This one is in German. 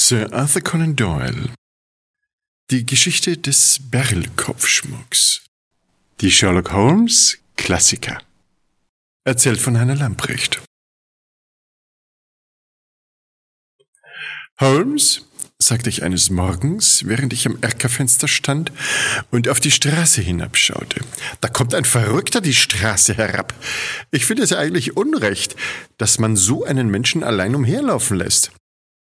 Sir Arthur Conan Doyle. Die Geschichte des Beryl-Kopfschmucks. Die Sherlock Holmes Klassiker. Erzählt von Heiner Lamprecht. Holmes, sagte ich eines Morgens, während ich am Erkerfenster stand und auf die Straße hinabschaute. Da kommt ein Verrückter die Straße herab. Ich finde es eigentlich unrecht, dass man so einen Menschen allein umherlaufen lässt.